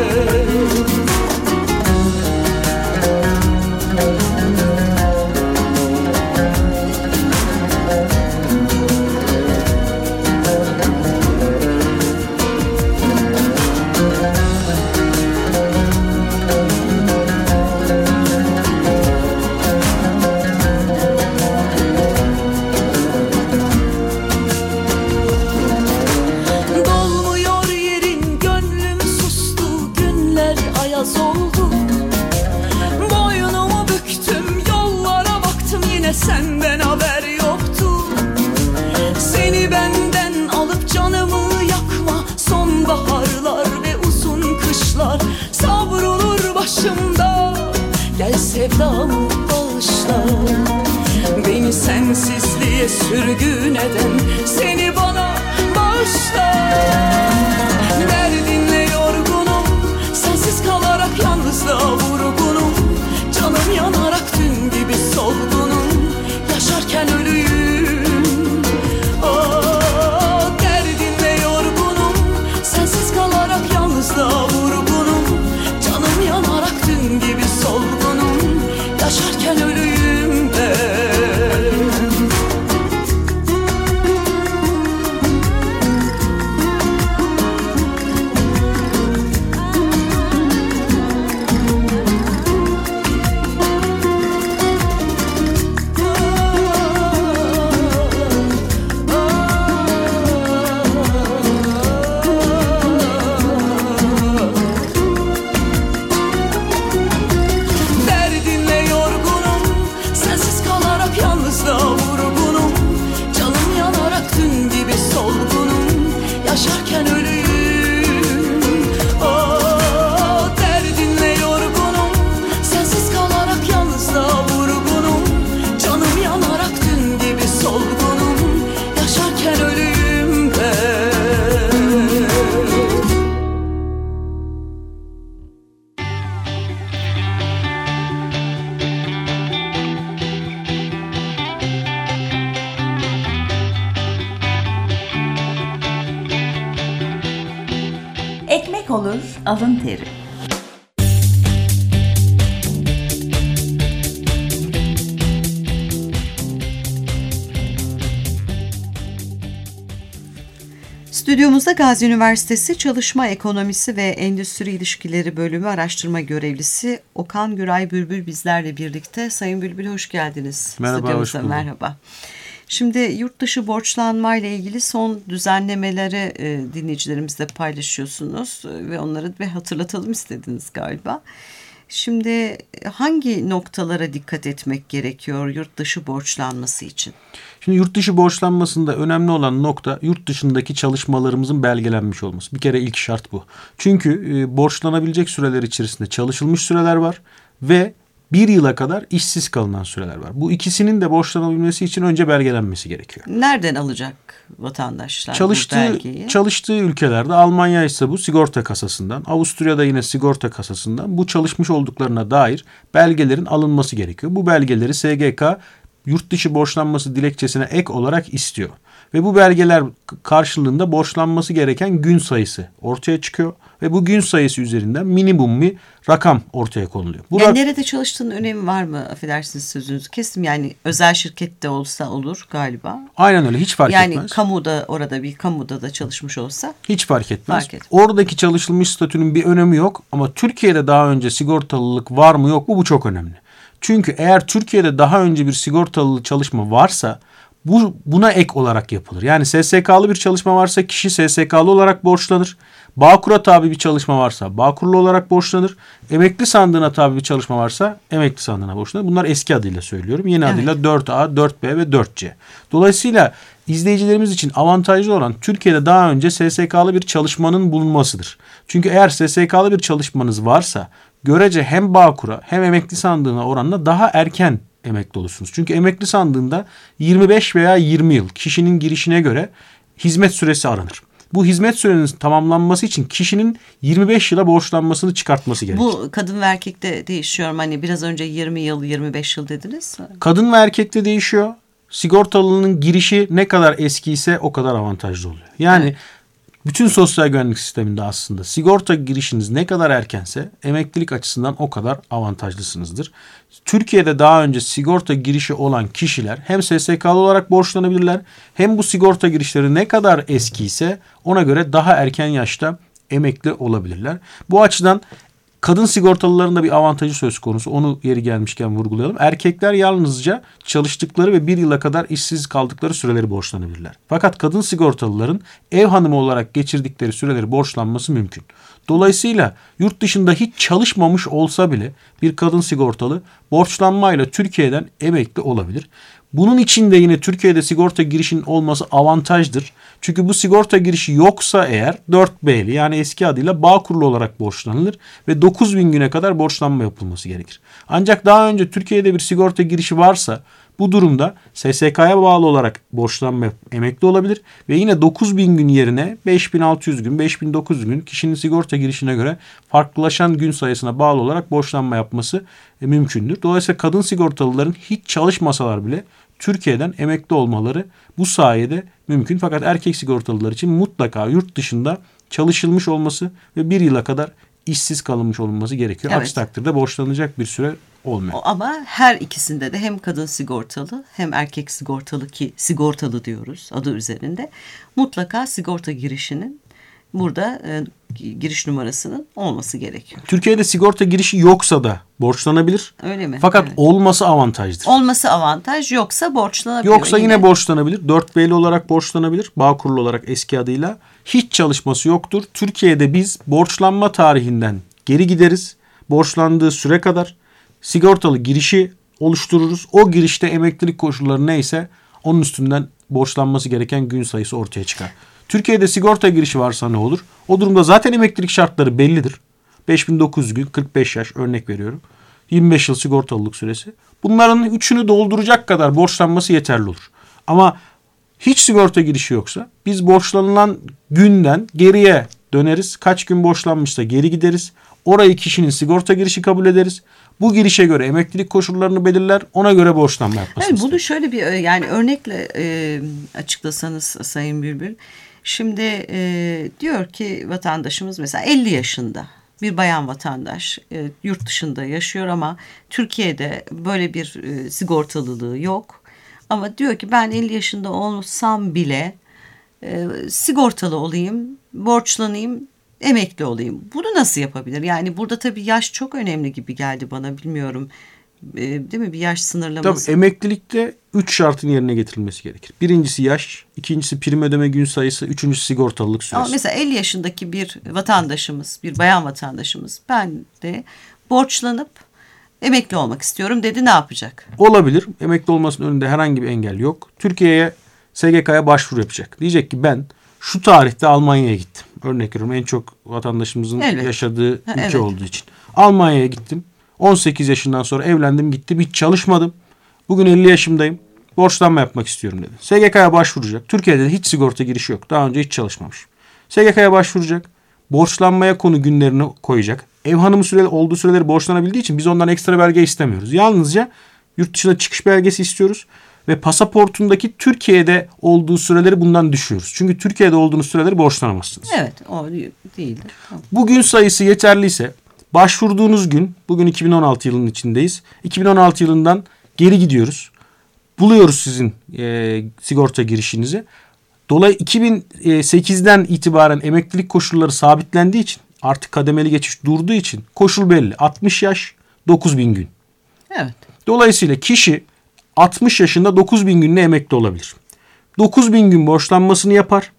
Senden haber yoktu. Seni benden alıp canımı yakma. Sonbaharlar ve uzun kışlar savrulur başımda. Gel sevdamı bağışla. Beni sensizliğe sürgün eden seni bana bağışla. Derdinle yorgunum, sensiz kalarak yalnızlığa vurgunum. Canım yanarak dün gibi solgunum, yaşarken ölüyüm. Oh, derdinle yorgunum, sensiz kalarak yalnızlığa vurgunum. Canım yanarak dün gibi solgunum, yaşarken ölüyüm ben. Yaşarken ölüyüm. Oh, derdinle yorgunum, sensiz kalarak yalnızlığa vurgunum. Canım yanarak dün gibi solgunum, yaşarken ölüyüm ben. Ekmek olur, alın teri. Stüdyomuzda Gazi Üniversitesi Çalışma Ekonomisi ve Endüstri İlişkileri Bölümü araştırma görevlisi Okan Güray Bülbül bizlerle birlikte. Sayın Bülbül hoş geldiniz. Merhaba, hoş bulduk. Merhaba. Şimdi yurt dışı borçlanma ile ilgili son düzenlemeleri e, dinleyicilerimizle paylaşıyorsunuz ve onları bir hatırlatalım istediniz galiba. Şimdi hangi noktalara dikkat etmek gerekiyor yurt dışı borçlanması için? Şimdi yurt dışı borçlanmasında önemli olan nokta yurt dışındaki çalışmalarımızın belgelenmiş olması. Bir kere ilk şart bu. Çünkü e, borçlanabilecek süreler içerisinde çalışılmış süreler var ve bir yıla kadar işsiz kalınan süreler var. Bu ikisinin de borçlanabilmesi için önce belgelenmesi gerekiyor. Nereden alacak vatandaşlar çalıştığı, bu belgeyi? Çalıştığı ülkelerde Almanya ise bu sigorta kasasından, Avusturya'da yine sigorta kasasından bu çalışmış olduklarına dair belgelerin alınması gerekiyor. Bu belgeleri S G K yurt dışı borçlanması dilekçesine ek olarak istiyor. Ve bu belgeler karşılığında borçlanması gereken gün sayısı ortaya çıkıyor. Ve bu gün sayısı üzerinden minimum bir rakam ortaya konuluyor. Bu yani rak- nerede çalıştığının önemi var mı? Affedersiniz sözünüzü kestim. Yani özel şirkette olsa olur galiba. Aynen öyle, hiç fark yani etmez. Yani kamuda, orada bir kamuda da çalışmış olsa. Hiç fark etmez. Fark etmez. Oradaki çalışılmış statünün bir önemi yok. Ama Türkiye'de daha önce sigortalılık var mı yok mu, bu çok önemli. Çünkü eğer Türkiye'de daha önce bir sigortalı çalışma varsa bu buna ek olarak yapılır. Yani S S K'lı bir çalışma varsa kişi S S K'lı olarak borçlanır. Bağkur'a tabi bir çalışma varsa Bağkurlu olarak borçlanır. Emekli sandığına tabi bir çalışma varsa emekli sandığına borçlanır. Bunlar eski adıyla söylüyorum. Yeni evet. adıyla dört A, dört B ve dört C. Dolayısıyla izleyicilerimiz için avantajlı olan Türkiye'de daha önce S S K'lı bir çalışmanın bulunmasıdır. Çünkü eğer S S K'lı bir çalışmanız varsa görece hem Bağkur'a hem emekli sandığına oranla daha erken emekli olursunuz. Çünkü emekli sandığında yirmi beş veya yirmi yıl kişinin girişine göre hizmet süresi aranır. Bu hizmet sürenin tamamlanması için kişinin yirmi beş yıla borçlanmasını çıkartması gerekir. Bu kadın ve erkekte değişiyor mu? Hani biraz önce yirmi yıl, yirmi beş yıl dediniz. Kadın ve erkekte değişiyor. Sigortalının girişi ne kadar eskiyse o kadar avantajlı oluyor. Yani evet. bütün sosyal güvenlik sisteminde aslında sigorta girişiniz ne kadar erkense emeklilik açısından o kadar avantajlısınızdır. Türkiye'de daha önce sigorta girişi olan kişiler hem S S K'lı olarak borçlanabilirler hem bu sigorta girişleri ne kadar eskiyse ona göre daha erken yaşta emekli olabilirler. Bu açıdan kadın sigortalıların da bir avantajı söz konusu. Onu yeri gelmişken vurgulayalım. Erkekler yalnızca çalıştıkları ve bir yıla kadar işsiz kaldıkları süreleri borçlanabilirler. Fakat kadın sigortalıların ev hanımı olarak geçirdikleri süreleri borçlanması mümkün. Dolayısıyla yurt dışında hiç çalışmamış olsa bile bir kadın sigortalı borçlanmayla Türkiye'den emekli olabilir. Bunun için de yine Türkiye'de sigorta girişinin olması avantajdır. Çünkü bu sigorta girişi yoksa eğer dört B'li yani eski adıyla Bağkurlu olarak borçlanılır ve dokuz bin güne kadar borçlanma yapılması gerekir. Ancak daha önce Türkiye'de bir sigorta girişi varsa bu durumda S S K'ya bağlı olarak borçlanma emekli olabilir ve yine dokuz bin gün yerine beş bin altı yüz gün, beş bin dokuz yüz gün kişinin sigorta girişine göre farklılaşan gün sayısına bağlı olarak borçlanma yapması e, mümkündür. Dolayısıyla kadın sigortalıların hiç çalışmasalar bile Türkiye'den emekli olmaları bu sayede mümkün. Fakat erkek sigortalılar için mutlaka yurt dışında çalışılmış olması ve bir yıla kadar işsiz kalınmış olması gerekiyor. Evet. Aksi takdirde borçlanacak bir süre olmuyor. Ama her ikisinde de hem kadın sigortalı hem erkek sigortalı ki sigortalı diyoruz adı üzerinde mutlaka sigorta girişinin burada e, giriş numarasının olması gerekiyor. Türkiye'de sigorta girişi yoksa da borçlanabilir. Öyle mi? Fakat evet. olması avantajdır. Olması avantaj yoksa borçlanabilir. Yoksa yine, yine borçlanabilir. dört B'li olarak borçlanabilir. Bağkurlu olarak eski adıyla. Hiç çalışması yoktur. Türkiye'de biz borçlanma tarihinden geri gideriz. Borçlandığı süre kadar sigortalı girişi oluştururuz. O girişte emeklilik koşulları neyse onun üstünden borçlanması gereken gün sayısı ortaya çıkar. Türkiye'de sigorta girişi varsa ne olur? O durumda zaten emeklilik şartları bellidir. beş bin dokuz yüz gün, kırk beş yaş örnek veriyorum. yirmi beş yıl sigortalılık süresi. Bunların üçünü dolduracak kadar borçlanması yeterli olur. Ama hiç sigorta girişi yoksa biz borçlanılan günden geriye döneriz. Kaç gün borçlanmışsa geri gideriz. Orayı kişinin sigorta girişi kabul ederiz. Bu girişe göre emeklilik koşullarını belirler. Ona göre borçlanma yapmasını evet, bunu şöyle bir yani örnekle e, açıklasanız Sayın Bülbül. Şimdi e, diyor ki vatandaşımız mesela elli yaşında bir bayan vatandaş e, yurt dışında yaşıyor ama Türkiye'de böyle bir e, sigortalılığı yok. Ama diyor ki ben elli yaşında olsam bile e, sigortalı olayım, borçlanayım, emekli olayım. Bunu nasıl yapabilir? Yani burada tabii yaş çok önemli gibi geldi bana, bilmiyorum. E, değil mi? Bir yaş sınırlaması. Tabii emeklilikte üç şartın yerine getirilmesi gerekir. Birincisi yaş, ikincisi prim ödeme gün sayısı, üçüncüsü sigortalılık süresi. Ama mesela elli yaşındaki bir vatandaşımız, bir bayan vatandaşımız ben de borçlanıp emekli olmak istiyorum dedi, ne yapacak? Olabilir. Emekli olmasının önünde herhangi bir engel yok. Türkiye'ye S G K'ya başvuru yapacak. Diyecek ki ben şu tarihte Almanya'ya gittim. Örnek veriyorum, en çok vatandaşımızın evet. yaşadığı ülke evet. olduğu için. Almanya'ya gittim. on sekiz yaşından sonra evlendim, gittim, hiç çalışmadım. Bugün elli yaşımdayım. Borçlanma yapmak istiyorum dedi. S G K'ya başvuracak. Türkiye'de de hiç sigorta girişi yok. Daha önce hiç çalışmamış. S G K'ya başvuracak. Borçlanmaya konu günlerini koyacak. Ev hanımı süreli olduğu süreleri borçlanabildiği için biz ondan ekstra belge istemiyoruz. Yalnızca yurt dışına çıkış belgesi istiyoruz. Ve pasaportundaki Türkiye'de olduğu süreleri bundan düşüyoruz. Çünkü Türkiye'de olduğunuz süreleri borçlanamazsınız. Evet, o değildir. Bu gün sayısı yeterliyse başvurduğunuz gün, bugün iki bin on altı yılının içindeyiz. iki bin on altı yılından geri gidiyoruz. Buluyoruz sizin e, sigorta girişinizi. Dolayısıyla iki bin sekizden itibaren emeklilik koşulları sabitlendiği için, artık kademeli geçiş durduğu için koşul belli. altmış yaş, dokuz bin gün. Evet. Dolayısıyla kişi altmış yaşında dokuz bin günle emekli olabilir. dokuz bin gün borçlanmasını yapar.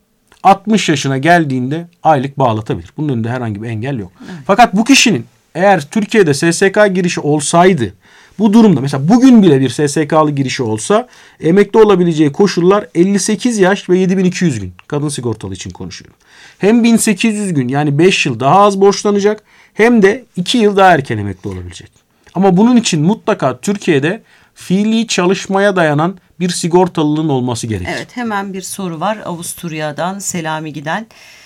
altmış yaşına geldiğinde aylık bağlatabilir. Bunun önünde herhangi bir engel yok. Evet. Fakat bu kişinin eğer Türkiye'de S S K girişi olsaydı, bu durumda mesela bugün bile bir S S K'lı girişi olsa emekli olabileceği koşullar elli sekiz yaş ve yedi bin iki yüz gün. Kadın sigortalı için konuşuyorum. Hem bin sekiz yüz gün yani beş yıl daha az borçlanacak hem de iki yıl daha erken emekli olabilecek. Ama bunun için mutlaka Türkiye'de fiili çalışmaya dayanan bir sigortalılığın olması gerekir. Evet, hemen bir soru var Avusturya'dan Selami Giden.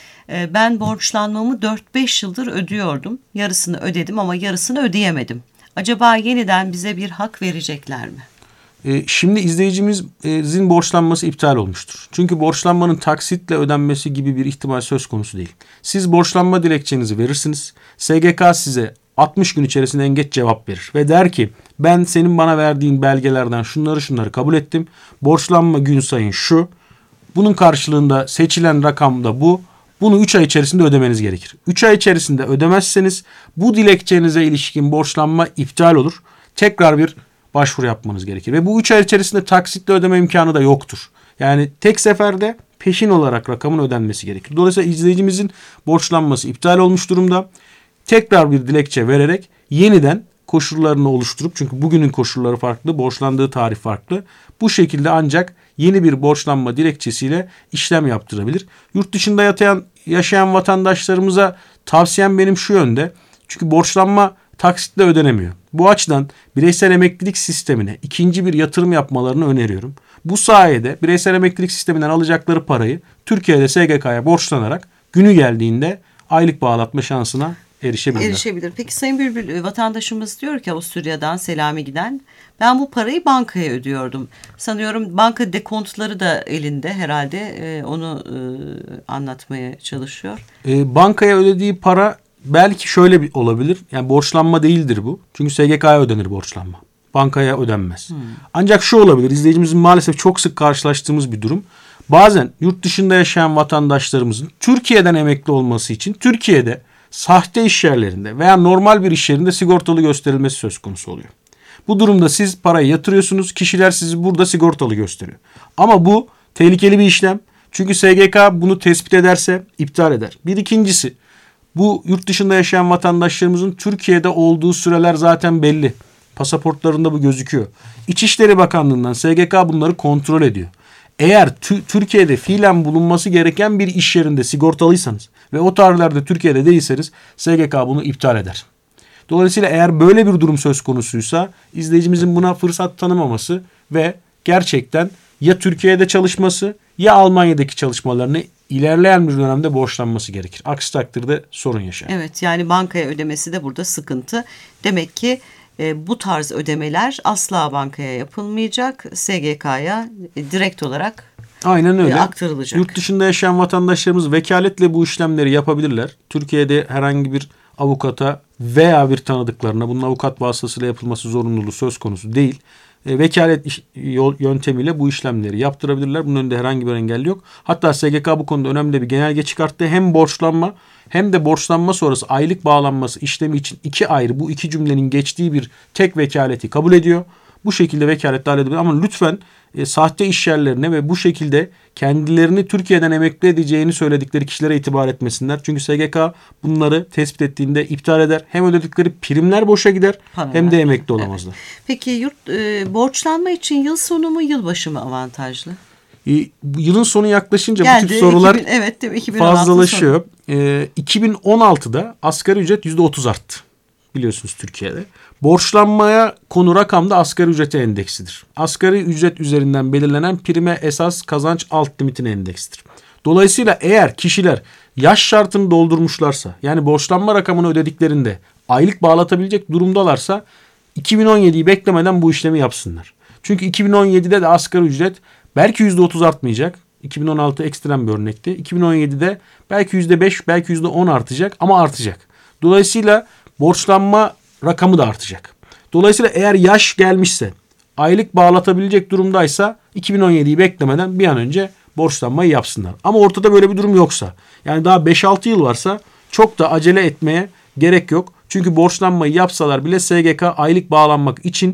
Ben borçlanmamı dört beş yıldır ödüyordum. Yarısını ödedim ama yarısını ödeyemedim. Acaba yeniden bize bir hak verecekler mi? Ee, şimdi izleyicimizin borçlanması iptal olmuştur. Çünkü borçlanmanın taksitle ödenmesi gibi bir ihtimal söz konusu değil. Siz borçlanma dilekçenizi verirsiniz. S G K size altmış gün içerisinde en geç cevap verir. Ve der ki ben senin bana verdiğin belgelerden şunları şunları kabul ettim. Borçlanma gün sayın şu. Bunun karşılığında seçilen rakam da bu. Bunu üç ay içerisinde ödemeniz gerekir. üç ay içerisinde ödemezseniz bu dilekçenize ilişkin borçlanma iptal olur. Tekrar bir başvuru yapmanız gerekir. Ve bu üç ay içerisinde taksitle ödeme imkanı da yoktur. Yani tek seferde peşin olarak rakamın ödenmesi gerekir. Dolayısıyla izleyicimizin borçlanması iptal olmuş durumda. Tekrar bir dilekçe vererek yeniden koşullarını oluşturup, çünkü bugünün koşulları farklı, borçlandığı tarih farklı. Bu şekilde ancak yeni bir borçlanma dilekçesiyle işlem yaptırabilir. Yurt dışında yatayan, yaşayan vatandaşlarımıza tavsiyem benim şu yönde. Çünkü borçlanma taksitle ödenemiyor. Bu açıdan bireysel emeklilik sistemine ikinci bir yatırım yapmalarını öneriyorum. Bu sayede bireysel emeklilik sisteminden alacakları parayı Türkiye'de S G K'ya borçlanarak günü geldiğinde aylık bağlatma şansına erişebilirler. Erişebilir. Peki Sayın Bülbül, vatandaşımız diyor ki Avusturya'dan Selami Giden, ben bu parayı bankaya ödüyordum. Sanıyorum banka dekontları da elinde herhalde, e, onu e, anlatmaya çalışıyor. E, bankaya ödediği para belki şöyle bir olabilir. Yani borçlanma değildir bu. Çünkü S G K'ya ödenir borçlanma. Bankaya ödenmez. Hmm. Ancak şu olabilir. İzleyicimizin maalesef çok sık karşılaştığımız bir durum. Bazen yurt dışında yaşayan vatandaşlarımızın Türkiye'den emekli olması için Türkiye'de sahte iş yerlerinde veya normal bir iş yerinde sigortalı gösterilmesi söz konusu oluyor. Bu durumda siz parayı yatırıyorsunuz. Kişiler sizi burada sigortalı gösteriyor. Ama bu tehlikeli bir işlem. Çünkü S G K bunu tespit ederse iptal eder. Bir ikincisi, bu yurt dışında yaşayan vatandaşlarımızın Türkiye'de olduğu süreler zaten belli. Pasaportlarında bu gözüküyor. İçişleri Bakanlığı'ndan S G K bunları kontrol ediyor. Eğer t- Türkiye'de fiilen bulunması gereken bir iş yerinde sigortalıysanız ve o tarihlerde Türkiye'de değilseniz S G K bunu iptal eder. Dolayısıyla eğer böyle bir durum söz konusuysa izleyicimizin buna fırsat tanımaması ve gerçekten ya Türkiye'de çalışması ya Almanya'daki çalışmalarını ilerleyen bir dönemde borçlanması gerekir. Aksi takdirde sorun yaşar. Evet, yani bankaya ödemesi de burada sıkıntı. Demek ki e, bu tarz ödemeler asla bankaya yapılmayacak. S G K'ya e, direkt olarak Aynen öyle. E, aktarılacak. Yurt dışında yaşayan vatandaşlarımız vekaletle bu işlemleri yapabilirler. Türkiye'de herhangi bir avukata veya bir tanıdıklarına bunun avukat vasıtasıyla yapılması zorunluluğu söz konusu değil. E, vekalet iş, yol, yöntemiyle bu işlemleri yaptırabilirler. Bunun önünde herhangi bir engel yok. Hatta S G K bu konuda önemli bir genelge çıkarttı. Hem borçlanma hem de borçlanma sonrası aylık bağlanması işlemi için iki ayrı, bu iki cümlenin geçtiği bir tek vekaleti kabul ediyor. Bu şekilde vekaletle halledebilir. Ama lütfen e, sahte iş yerlerine ve bu şekilde kendilerini Türkiye'den emekli edeceğini söyledikleri kişilere itibar etmesinler. Çünkü S G K bunları tespit ettiğinde iptal eder. Hem ödedikleri primler boşa gider Paralar. Hem de emekli olamazlar. Evet. Peki yurt e, borçlanma için yıl sonu mu yılbaşı mı avantajlı? E, yılın sonu yaklaşınca Geldi, bu tip sorular iki bin, evet, değil mi? iki bin on altı fazlalaşıyor. E, iki bin on altıda asgari ücret yüzde otuz arttı. Biliyorsunuz Türkiye'de. Borçlanmaya konu rakam da asgari ücrete endeksidir. Asgari ücret üzerinden belirlenen prime esas kazanç alt limitine endekstir. Dolayısıyla eğer kişiler yaş şartını doldurmuşlarsa, yani borçlanma rakamını ödediklerinde aylık bağlatabilecek durumdalarsa iki bin on yediyi beklemeden bu işlemi yapsınlar. Çünkü iki bin on yedide de asgari ücret belki yüzde otuz artmayacak. iki bin on altı ekstrem bir örnekti. iki bin on yedide belki yüzde beş, belki yüzde on artacak ama artacak. Dolayısıyla borçlanma rakamı da artacak. Dolayısıyla eğer yaş gelmişse, aylık bağlatabilecek durumdaysa iki bin on yediyi beklemeden bir an önce borçlanmayı yapsınlar. Ama ortada böyle bir durum yoksa, yani daha beş altı yıl varsa çok da acele etmeye gerek yok. Çünkü borçlanmayı yapsalar bile S G K aylık bağlanmak için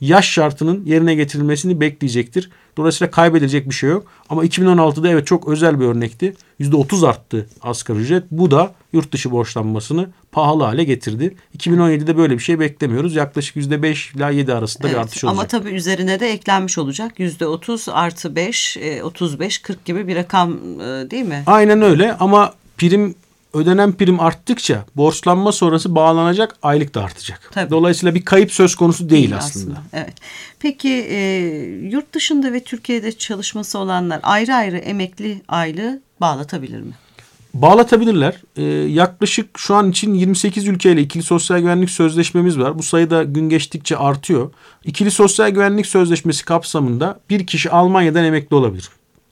yaş şartının yerine getirilmesini bekleyecektir. Dolayısıyla kaybedilecek bir şey yok. Ama iki bin on altıda evet çok özel bir örnekti. yüzde otuz arttı asgari ücret. Bu da yurt dışı borçlanmasını pahalı hale getirdi. iki bin on yedide böyle bir şey beklemiyoruz. Yaklaşık yüzde beş ila yedi arasında evet, bir artış olacak. Ama tabii üzerine de eklenmiş olacak. yüzde otuz artı beş, otuz beş, kırk gibi bir rakam değil mi? Aynen öyle ama prim ödenen prim arttıkça borçlanma sonrası bağlanacak aylık da artacak. Tabii. Dolayısıyla bir kayıp söz konusu değil, değil aslında. aslında. Evet. Peki e, yurt dışında ve Türkiye'de çalışması olanlar ayrı ayrı emekli aylığı bağlatabilir mi? Bağlatabilirler. Ee, yaklaşık şu an için yirmi sekiz ülkeyle ikili sosyal güvenlik sözleşmemiz var. Bu sayı da gün geçtikçe artıyor. İkili sosyal güvenlik sözleşmesi kapsamında bir kişi Almanya'dan emekli olabilir.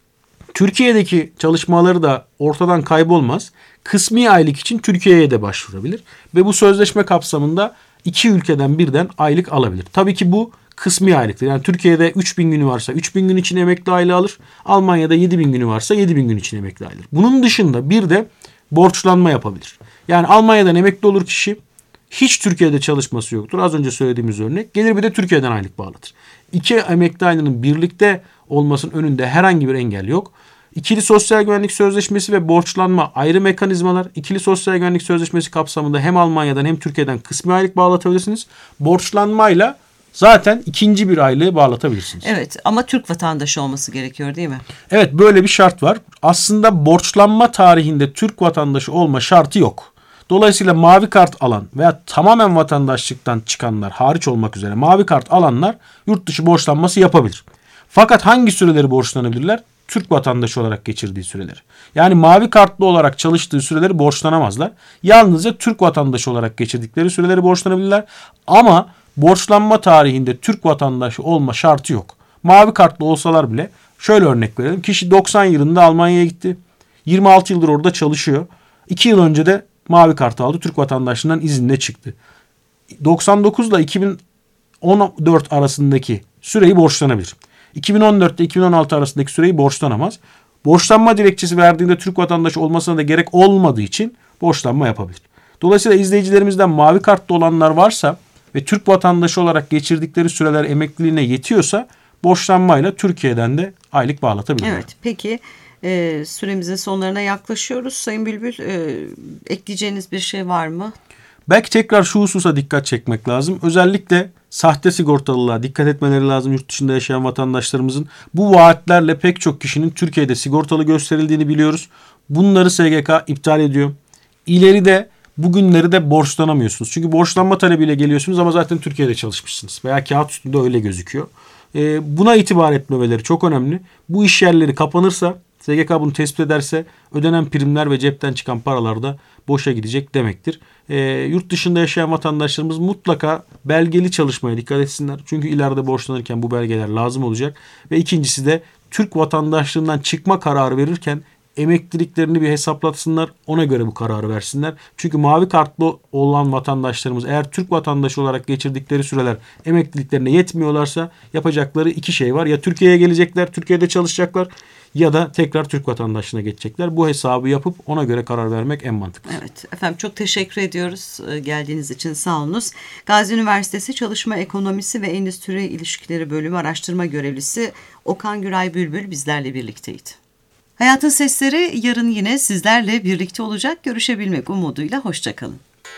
Türkiye'deki çalışmaları da ortadan kaybolmaz. Kısmi aylık için Türkiye'ye de başvurabilir. Ve bu sözleşme kapsamında iki ülkeden birden aylık alabilir. Tabii ki bu kısmi aylıktır. Yani Türkiye'de üç bin günü varsa üç bin gün için emekli aylığı alır. Almanya'da yedi bin günü varsa yedi bin gün için emekli aylığı alır. Bunun dışında bir de borçlanma yapabilir. Yani Almanya'dan emekli olur kişi. Hiç Türkiye'de çalışması yoktur. Az önce söylediğimiz örnek. Gelir bir de Türkiye'den aylık bağlatır. İki emekli aylığının birlikte olmasının önünde herhangi bir engel yok. İkili sosyal güvenlik sözleşmesi ve borçlanma ayrı mekanizmalar. İkili sosyal güvenlik sözleşmesi kapsamında hem Almanya'dan hem Türkiye'den kısmi aylık bağlatabilirsiniz. Borçlanmayla zaten ikinci bir aylığı bağlatabilirsiniz. Evet ama Türk vatandaşı olması gerekiyor değil mi? Evet böyle bir şart var. Aslında borçlanma tarihinde Türk vatandaşı olma şartı yok. Dolayısıyla mavi kart alan veya tamamen vatandaşlıktan çıkanlar hariç olmak üzere mavi kart alanlar yurt dışı borçlanması yapabilir. Fakat hangi süreleri borçlanabilirler? Türk vatandaşı olarak geçirdiği süreleri. Yani mavi kartlı olarak çalıştığı süreleri borçlanamazlar. Yalnızca Türk vatandaşı olarak geçirdikleri süreleri borçlanabilirler. Ama borçlanma tarihinde Türk vatandaşı olma şartı yok. Mavi kartlı olsalar bile şöyle örnek verelim. Kişi doksan yılında Almanya'ya gitti. yirmi altı yıldır orada çalışıyor. iki yıl önce de mavi kart aldı. Türk vatandaşlığından izinle çıktı. doksan dokuz ile iki bin on dört arasındaki süreyi borçlanabilir. iki bin on dört ile iki bin on altı arasındaki süreyi borçlanamaz. Borçlanma dilekçesi verdiğinde Türk vatandaşı olmasına da gerek olmadığı için borçlanma yapabilir. Dolayısıyla izleyicilerimizden mavi kartlı olanlar varsa ve Türk vatandaşı olarak geçirdikleri süreler emekliliğine yetiyorsa borçlanmayla Türkiye'den de aylık bağlatabilirler. Evet, peki e, süremizin sonlarına yaklaşıyoruz. Sayın Bülbül, e, ekleyeceğiniz bir şey var mı? Belki tekrar şu hususa dikkat çekmek lazım. Özellikle sahte sigortalılığa dikkat etmeleri lazım yurt dışında yaşayan vatandaşlarımızın. Bu vaatlerle pek çok kişinin Türkiye'de sigortalı gösterildiğini biliyoruz. Bunları S G K iptal ediyor. İleride bugünleri de borçlanamıyorsunuz. Çünkü borçlanma talebiyle geliyorsunuz ama zaten Türkiye'de çalışmışsınız. Veya kağıt üstünde öyle gözüküyor. Ee, buna itibar etmemeleri çok önemli. Bu iş yerleri kapanırsa, S G K bunu tespit ederse ödenen primler ve cepten çıkan paralar da boşa gidecek demektir. E, yurt dışında yaşayan vatandaşlarımız mutlaka belgeli çalışmaya dikkat etsinler. Çünkü ileride borçlanırken bu belgeler lazım olacak. Ve ikincisi de Türk vatandaşlığından çıkma kararı verirken emekliliklerini bir hesaplatsınlar. Ona göre bu kararı versinler. Çünkü mavi kartlı olan vatandaşlarımız eğer Türk vatandaşı olarak geçirdikleri süreler emekliliklerine yetmiyorlarsa yapacakları iki şey var. Ya Türkiye'ye gelecekler, Türkiye'de çalışacaklar ya da tekrar Türk vatandaşlığına geçecekler. Bu hesabı yapıp ona göre karar vermek en mantıklısı. Evet efendim, çok teşekkür ediyoruz geldiğiniz için, sağ olunuz. Gazi Üniversitesi Çalışma Ekonomisi ve Endüstri İlişkileri Bölümü Araştırma Görevlisi Okan Güray Bülbül bizlerle birlikteydi. Hayatın Sesleri yarın yine sizlerle birlikte olacak. Görüşebilmek umuduyla hoşça kalın.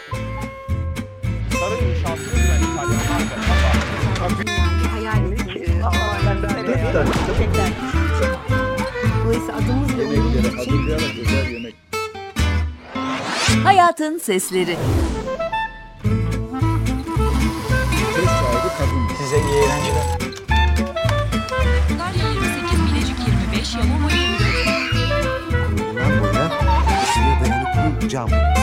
Hayatın Sesleri. Size iyi eğlenceler. Darya yirmi sekiz, Bilecik yirmi beş, Yalova yirmi dört. Bundan boyuna ısıya dayanıklı cam.